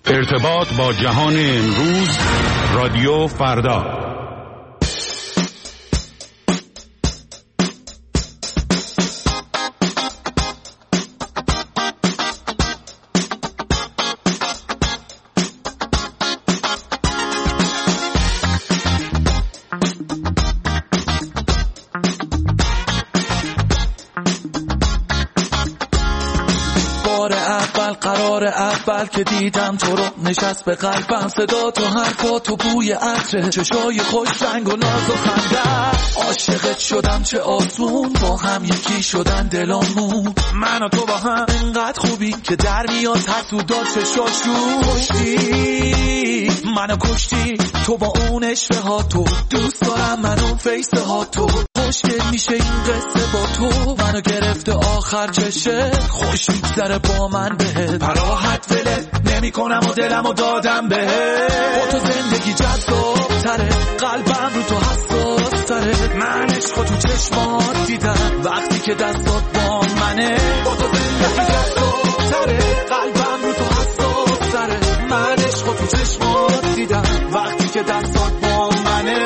ارتباط با جهان امروز، رادیو فردا. اول که دیدم تو رو نشست به قلبم، صدا تو حرفا تو بوی عطر چشای خوش رنگ و ناز و خنده. عاشقت شدم چه آسون، با هم یکی شدن دلامون. من و تو با هم انقدر خوبی که در میاد حسود داد چشاشون. کشتی منو کشتی تو با اون اشوه ها، تو دوست دارم من اون فیسه ها، تو خوشگل میشه این قصه با تو. منو گرفته آخر چشه خوش میگذره با من بهت، براحت ولت نمی کنم و دلمو دادم بهت. با تو زندگی جذاب تره، قلبم رو تو حساس تره. من عشقو تو چشمات دیدم وقتی که دستات با منه. با تو زندگی جذاب تره، قلبم رو تو حساس تره. من عشقو تو چشمات دیدم وقتی که دستات با منه.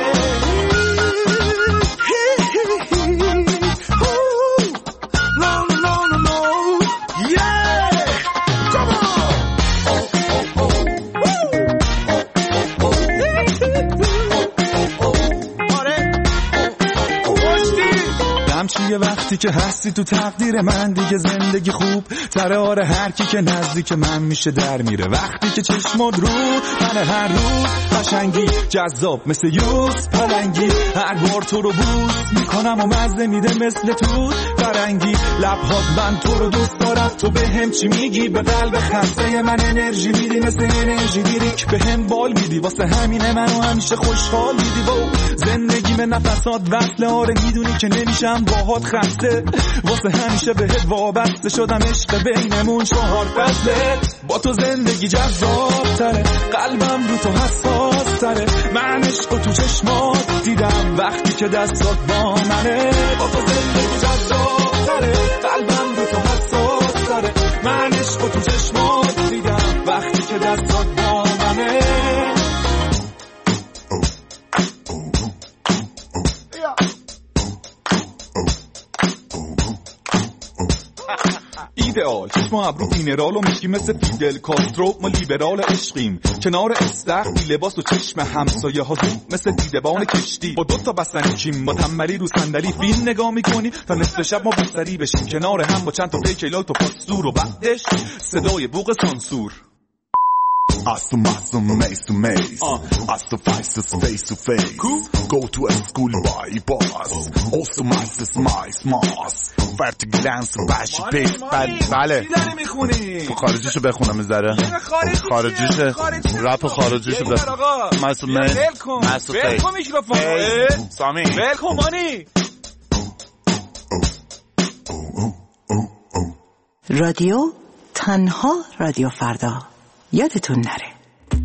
چیه وقتی که هستی تو تقدیر من، دیگه زندگی خوب تره. آره هر کی که نزدیک من میشه در میره. وقتی که چشمات رو من هر روز قشنگی جذاب مثل یوز پلنگی. هر بار تو رو بوس میکنم و مزه میده مثل توت فرنگی. لبهات من تو رو دوست دارم، تو به هم چی میگی؟ به قلب خسته من انرژی میدی، مثل انرژی دیریک به هم بال میدی. واسه همینه منو همیشه خوشحال میدی. زندگی به نفسات وصله، آره میدونی که نمیشم باهات خسته. واسه همیشه بهت وابسته شدم، عشق بینمون 4 فصله. با تو زندگی جذاب تره، قلبم رو تو حساس تره. من عشق تو چشمات دیدم وقتی که دستات با منه. با تو زندگی جذاب تره، قلبم رو تو حساس تره. من عشق تو چشمات دیدم وقتی که دستات با منه. ایدئال چشم ابرو مینرال و میشی مثل فیدل کاسترو. ما لیبرال عشقیم کنار استخر بی لباس و چشم همسایه ها زوم مثل دیدبان کشتی. با 2 تا بستنی کیم با تنبلی رو صندلی فیلم نگاه میکنی تا نصف شب ما بستری بشیم کنار هم با چند تا پیکیلال تو پاسور و بعدش صدای بوق سانسور. As to muscle, mace to mace. As to fighters face to face. Go to a school by bus. Also masters my smas. Vertic glance bashi pace. بله. چی داری میخونی؟ تو خارجیشو بخونم میذاره. خارجیشه. رپ خارجیشو بخونم. مسئول میکروفون. سامی. ولکن مانی. رادیو تنها رادیو فردا. یادتون نره.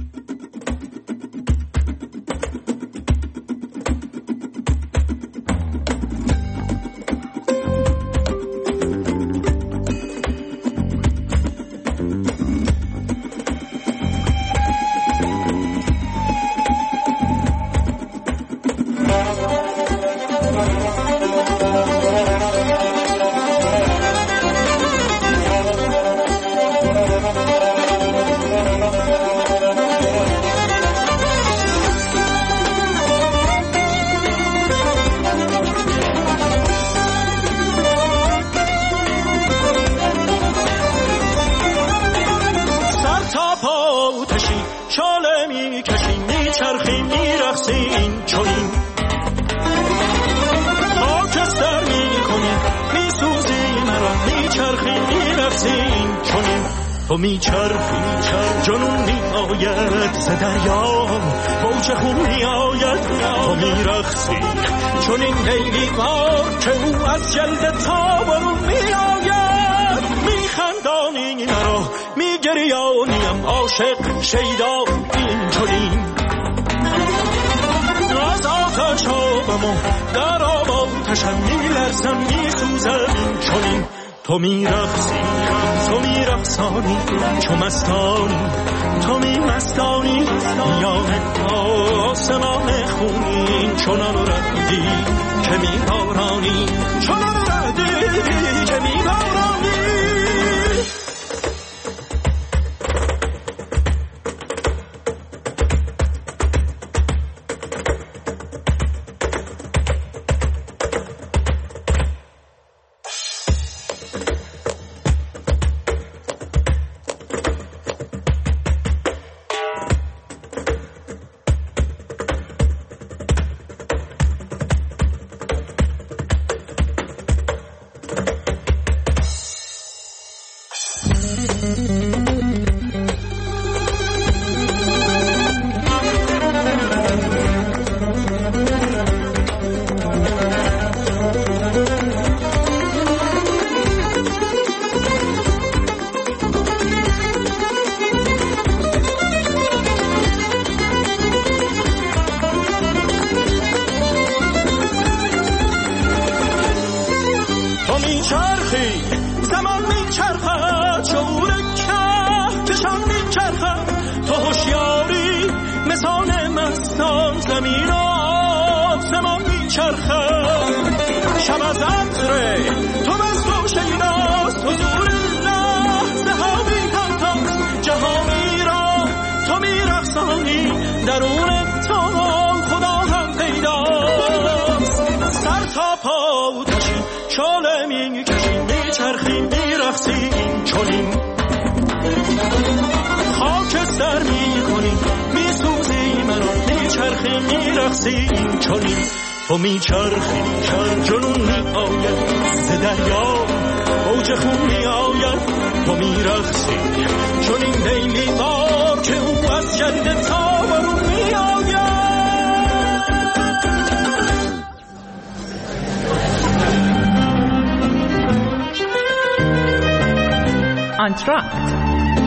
تو میچرخی جنون میآید ز دریا، موج خون میآید تو میرقصی چون این لیلی بار که او از جلد تابان میآید. میخندانی مرا میگریانیم عاشق شیدا این چنین. از آتش آبم و در آب آتشم میلرزم میسوزم این چنین. تو میرقصی ز تو میرقصانی چو مستانی تو میمستانی میان آسمان خونین چنان ردی که میبارانی چنان ردی که میبارانی. تو میچرخی جنون میآید ز دریا موج خون میآید تو میرقصی چون این لیلی ما که او از جنت تا برون میآید. آنتراکت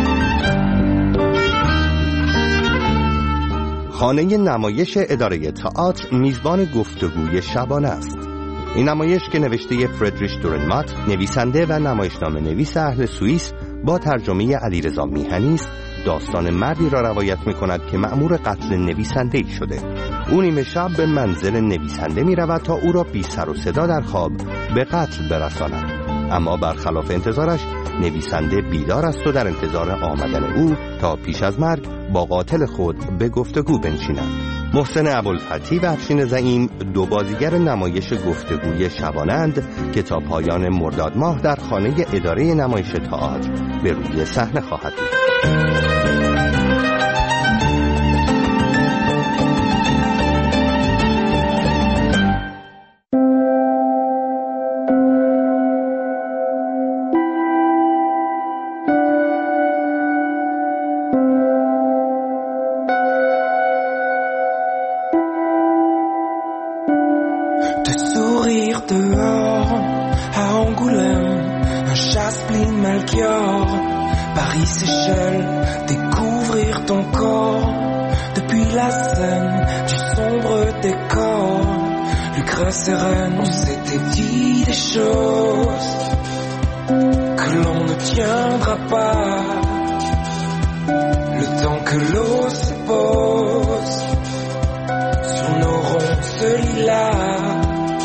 خانه نمایش اداره تئاتر میزبان گفتگوی شبانه است. این نمایش که نوشته فردریش دورنمات، نویسنده و نمایشنامه نویس اهل سوئیس با ترجمه علیرضا میهنی است، داستان مردی را روایت می‌کند که مأمور قتل نویسنده‌ای شده. او نیمه شب به منزل نویسنده می‌رود تا او را بی سر و صدا در خواب به قتل برساند. اما برخلاف انتظارش نویسنده بیدار است و در انتظار آمدن او تا پیش از مرگ با قاتل خود به گفتگو بنشیند. محسن ابوالفتحی و افشین زعیم دو بازیگر نمایش گفتگوی شبانه‌اند که تا پایان مرداد ماه در خانه اداره نمایش تئاتر به روی صحنه خواهد بود. Découvrir ton corps depuis la scène du sombre décor. Lucre sereine, on s'était dit des choses que l'on ne tiendra pas. Le temps que l'eau se pose sur nos ronces lilas.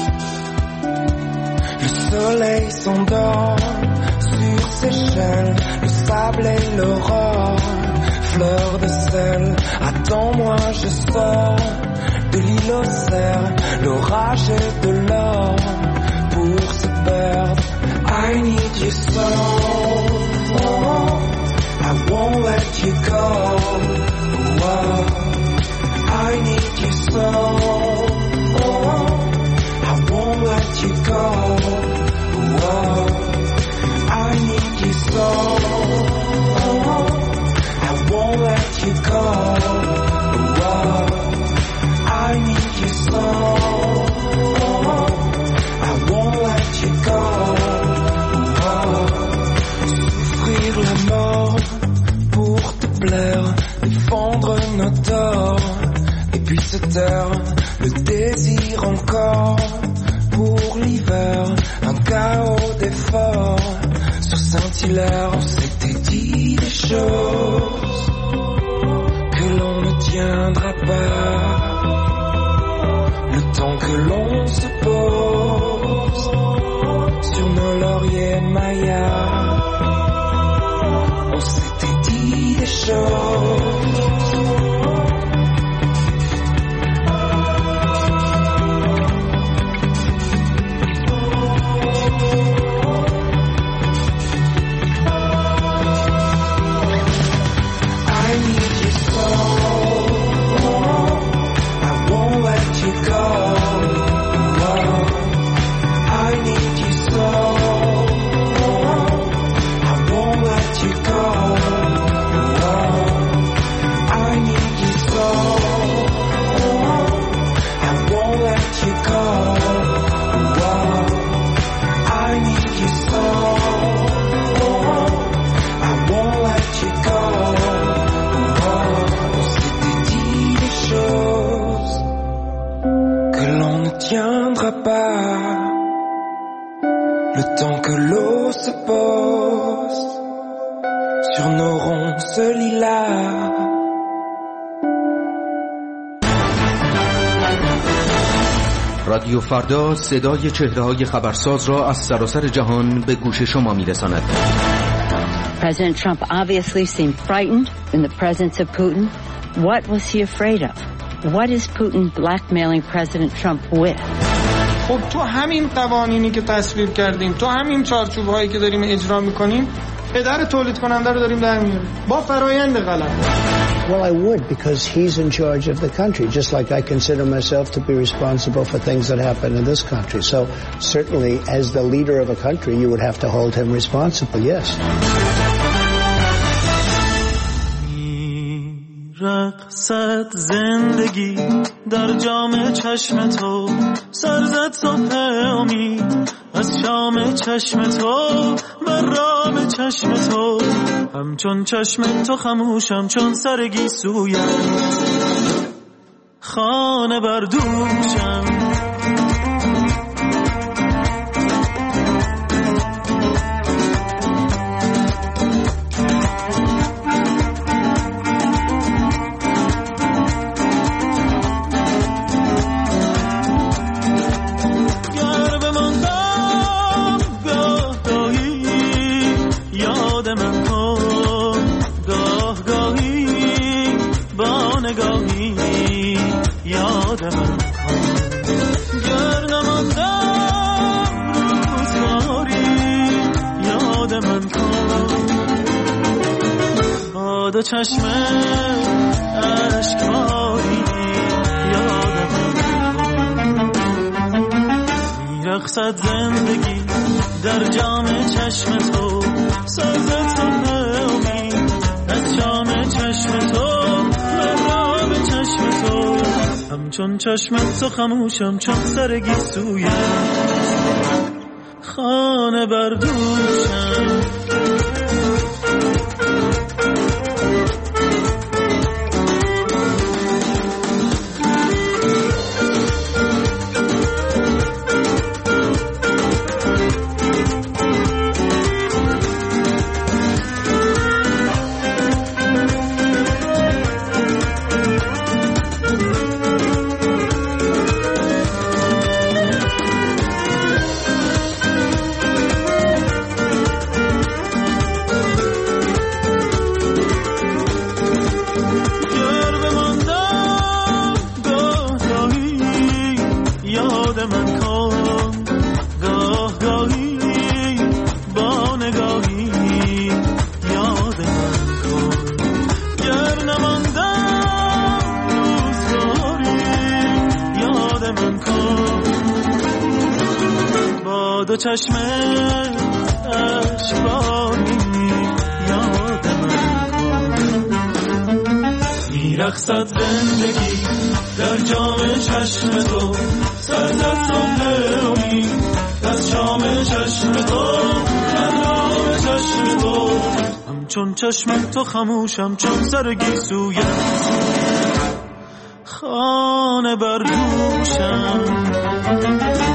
Le soleil s'endort sur Seychelles, le sable et l'aurore, fleur de sel. Attends-moi, je sors de l'île aux cerfs, l'orage et de l'or pour se perdre. I need you so, oh, I won't let you go. Oh, I need you so, oh, I won't let you go. Oh, I need you so, oh, I won't let you go. Oh, I need you so, oh, I won't let you go. Oh, souffrir la mort pour te plaire, défendre nos torts, et puis se taire, le désir encore pour l'hiver, un chaos d'efforts. Sur Saint-Hilaire, on orneront ce lilas. رادیو فردا صدای چهره‌های خبرساز را از سراسر جهان به گوش شما می‌رساند. President Trump obviously seemed frightened in the presence of Putin. What was he afraid of? What is Putin blackmailing President Trump with? خب تو همین قوانینی که تصویب کردیم، تو همین چارچوب‌هایی که داریم اجرا می‌کنیم، پدر تولید کننده رو داریم در میاریم با فرایند غلط. Well, I would, because he's in charge of the country, just like I consider myself to be responsible for things that happen in this country. So certainly, as the leader of a country, you would have to hold him responsible, yes. رقصت زندگی در جام چشم تو، سرزد صبح امید از شام چشم تو، بر رام چشم تو، همچون چشم تو خموشم چون سر گیسویم، خانه بر دوشم. دو چشم اشکباری یادم میرقصد زندگی در جام چشم تو، سازد صبح امید از جام چشم تو، مرام چشم تو، همچون چشم تو خموشم چون سر گیسویم، خانه بر دوشم. دو چشم اشکباری یادم میرقصد زندگی در جام چشم تو، سرزد صبح امید از شام چشم تو، مرام چشم تو، همچون چشم تو خموشم چون سر گیسویم، خانه بر دوشم.